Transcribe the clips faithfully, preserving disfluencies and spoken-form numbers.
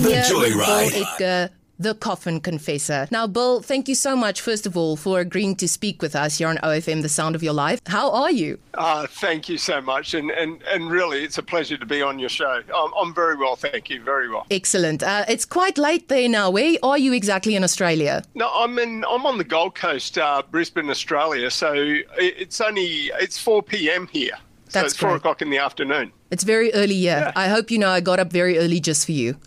here with Bill Joyride. Edgar, the Coffin Confessor. Now, Bill, thank you so much, first of all, for agreeing to speak with us here on O F M, The Sound of Your Life. How are you? Uh, thank you so much. And, and, and really, it's a pleasure to be on your show. I'm, I'm very well, thank you. Very well. Excellent. Uh, it's quite late there now. Where are you exactly in Australia? No, I'm in. I'm on the Gold Coast, uh, Brisbane, Australia. So it's only it's four p.m. here. So That's it's four great. o'clock in the afternoon. It's very early here. Yeah. I hope you know I got up very early just for you.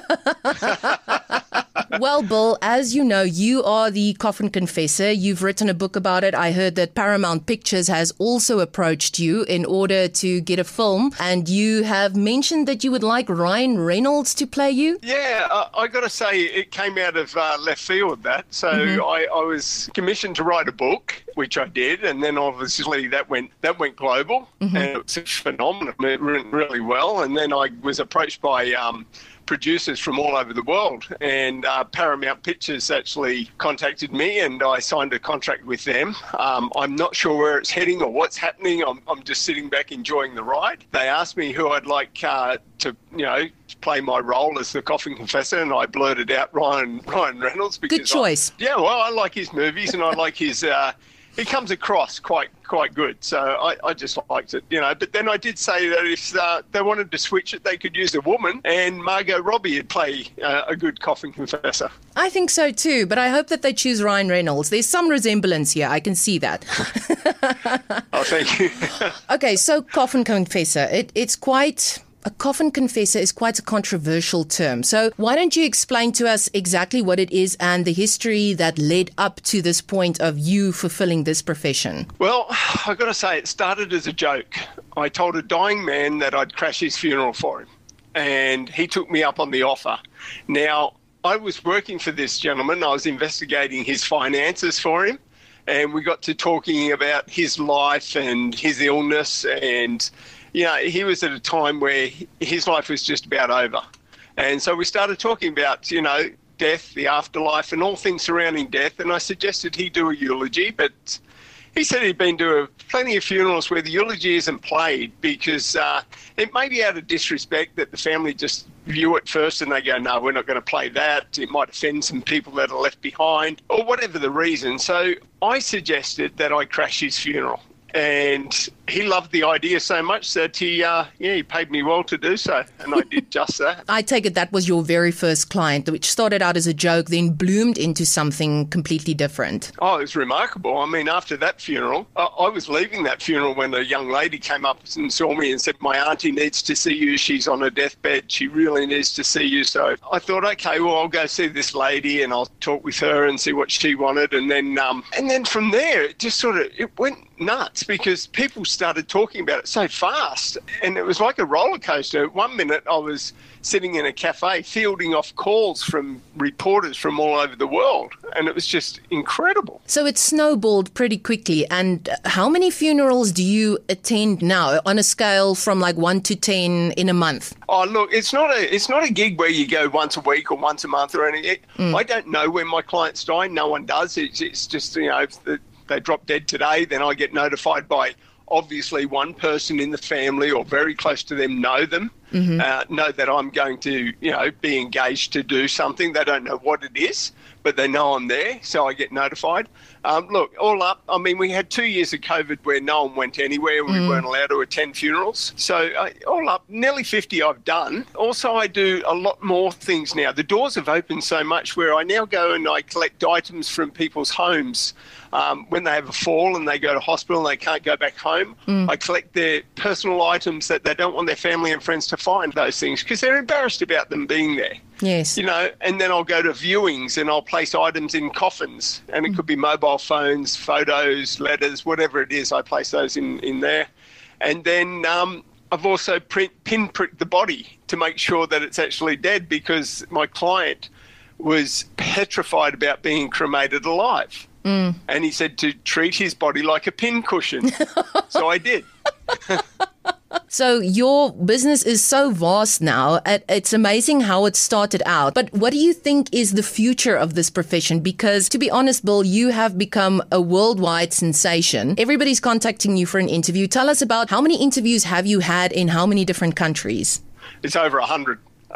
Well, Bill, as you know, you are the Coffin Confessor. You've written a book about it. I heard that Paramount Pictures has also approached you in order to get a film. And you have mentioned that you would like Ryan Reynolds to play you. Yeah, uh, I got to say, it came out of uh, left field, that. So Mm-hmm. I, I was commissioned to write a book, which I did, and then obviously that went that went global, Mm-hmm. and it was phenomenal. It went really well, and then I was approached by um, producers from all over the world, and uh, Paramount Pictures actually contacted me, and I signed a contract with them. Um, I'm not sure where it's heading or what's happening. I'm, I'm just sitting back enjoying the ride. They asked me who I'd like uh, to, you know, play my role as the Coffin Confessor, and I blurted out Ryan Ryan Reynolds. Because Good choice. I, yeah, well, I like his movies, and I like his. Uh, he comes across quite quite good, so I, I just liked it, you know. But then I did say that if uh, they wanted to switch it, they could use a woman, and Margot Robbie would play uh, a good Coffin Confessor. I think so too, but I hope that they choose Ryan Reynolds. There's some resemblance here. I can see that. Oh, thank you. Okay, so Coffin Confessor, it, it's quite... A coffin confessor is quite a controversial term. So why don't you explain to us exactly what it is and the history that led up to this point of you fulfilling this profession? Well, I've got to say, it started as a joke. I told a dying man that I'd crash his funeral for him, and he took me up on the offer. Now, I was working for this gentleman. I was investigating his finances for him, and we got to talking about his life and his illness, and you know, he was at a time where his life was just about over. And so we started talking about, you know, death, the afterlife, and all things surrounding death. And I suggested he do a eulogy, but he said he'd been to a, plenty of funerals where the eulogy isn't played because uh, it may be out of disrespect that the family just view it first and they go, no, we're not going to play that. It might offend some people that are left behind, or whatever the reason. So I suggested that I crash his funeral. And he loved the idea so much that he, uh, yeah, he paid me well to do so, and I did just that. I take it that was your very first client, which started out as a joke, then bloomed into something completely different. Oh, it was remarkable. I mean, after that funeral, I, I was leaving that funeral when a young lady came up and saw me and said, my auntie needs to see you. She's on her deathbed. She really needs to see you. So I thought, okay, well, I'll go see this lady and I'll talk with her and see what she wanted. And then, um, and then from there, it just sort of, it went nuts because people started talking about it so fast, and it was like a roller coaster. One minute I was sitting in a cafe fielding off calls from reporters from all over the world, and it was just incredible. So it snowballed pretty quickly. And how many funerals do you attend now on a scale from like one to ten in a month? Oh, look, it's not a it's not a gig where you go once a week or once a month or anything. Mm. I don't know when my clients die. No one does. It's, it's just, you know, if the, they drop dead today, then I get notified by obviously one person in the family or very close to them know them, mm-hmm. uh, know that I'm going to, you know, be engaged to do something. They don't know what it is, but they know I'm there, so I get notified. Um, look, all up, I mean, we had two years of COVID where no one went anywhere. We mm. weren't allowed to attend funerals. So uh, all up, nearly fifty I've done. Also, I do a lot more things now. The doors have opened so much where I now go and I collect items from people's homes. Um, when they have a fall and they go to hospital and they can't go back home, mm. I collect their personal items that they don't want their family and friends to find those things because they're embarrassed about them being there. Yes. You know, and then I'll go to viewings and I'll place items in coffins, and it could be mobile phones, photos, letters, whatever it is. I place those in, in there. And then um, I've also print, pinpricked the body to make sure that it's actually dead because my client was petrified about being cremated alive. Mm. And he said to treat his body like a pincushion. So I did. So your business is so vast now. It's amazing how it started out. But what do you think is the future of this profession? Because to be honest, Bill, you have become a worldwide sensation. Everybody's contacting you for an interview. Tell us about how many interviews have you had in how many different countries? It's over a hundred.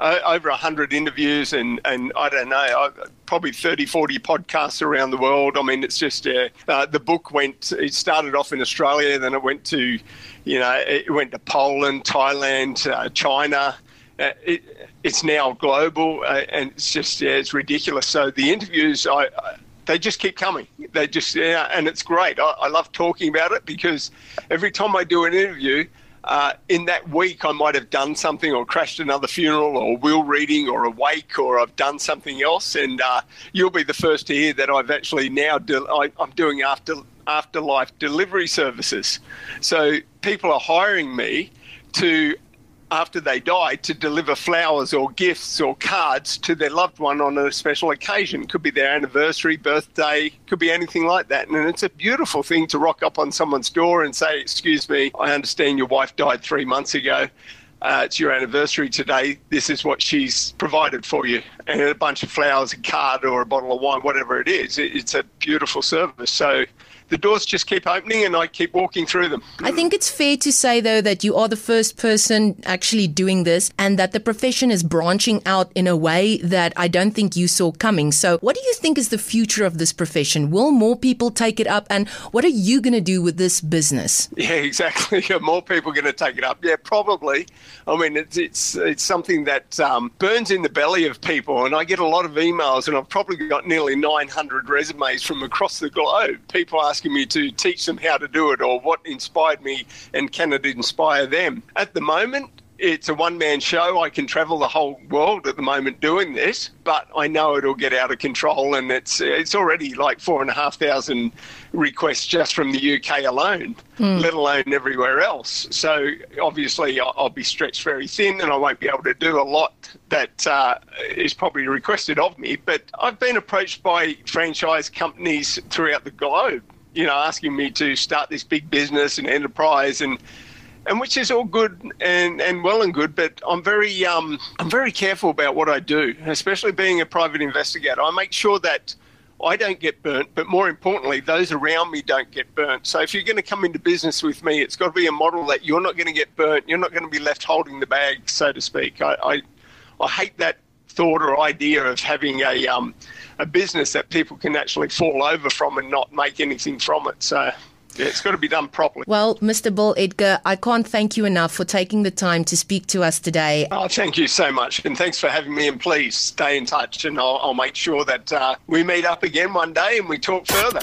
uh, over one hundred interviews and, and I don't know, uh, probably thirty, forty podcasts around the world. I mean, it's just, uh, uh, the book went, it started off in Australia, then it went to, you know, it went to Poland, Thailand, uh, China. Uh, it, it's now global, uh, and it's just, yeah, it's ridiculous. So the interviews, I, I they just keep coming. They just, yeah, and it's great. I, I love talking about it because every time I do an interview, uh, in that week I might have done something or crashed another funeral or will reading or a wake or I've done something else, and uh, you'll be the first to hear that I've actually now, de- I, I'm doing after afterlife delivery services. So people are hiring me to, after they die, to deliver flowers or gifts or cards to their loved one on a special occasion. Could be their anniversary, birthday, could be anything like that. And it's a beautiful thing to rock up on someone's door and say, excuse me, I understand your wife died three months ago. Uh, it's your anniversary today. This is what she's provided for you. And a bunch of flowers, a card or a bottle of wine, whatever it is. It, it's a beautiful service. So the doors just keep opening and I keep walking through them. I think it's fair to say, though, that you are the first person actually doing this and that the profession is branching out in a way that I don't think you saw coming. So what do you think is the future of this profession? Will more people take it up? And what are you going to do with this business? Yeah, exactly. More people are going to take it up. Yeah, probably. I mean, it's it's, it's something that um, burns in the belly of people. And I get a lot of emails, and I've probably got nearly nine hundred resumes from across the globe. People asking me to teach them how to do it or what inspired me and can it inspire them. At the moment, it's a one-man show. I can travel the whole world at the moment doing this, but I know it'll get out of control, and it's it's already like four and a half thousand requests just from the U K alone, mm. let alone everywhere else. So obviously I'll be stretched very thin and I won't be able to do a lot that uh, is probably requested of me. But I've been approached by franchise companies throughout the globe, you know, asking me to start this big business and enterprise, and and which is all good and, and well and good, but I'm very um, I'm very careful about what I do, especially being a private investigator. I make sure that I don't get burnt, but more importantly, those around me don't get burnt. So if you're going to come into business with me, it's got to be a model that you're not going to get burnt, you're not going to be left holding the bag, so to speak. I I, I hate that thought or idea of having a um, a business that people can actually fall over from and not make anything from it. So yeah, it's got to be done properly. Well, Mister Bill Edgar, I can't thank you enough for taking the time to speak to us today. Oh, thank you so much. And thanks for having me. And please stay in touch, and I'll, I'll make sure that uh, we meet up again one day and we talk further.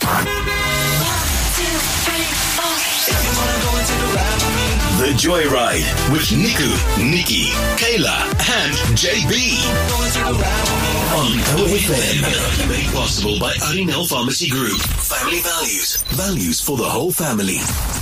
The Joyride with Niku, Nikki, Kayla, and J B on O F M. Made possible by Arinel Pharmacy Group. Family values. Values for the whole family.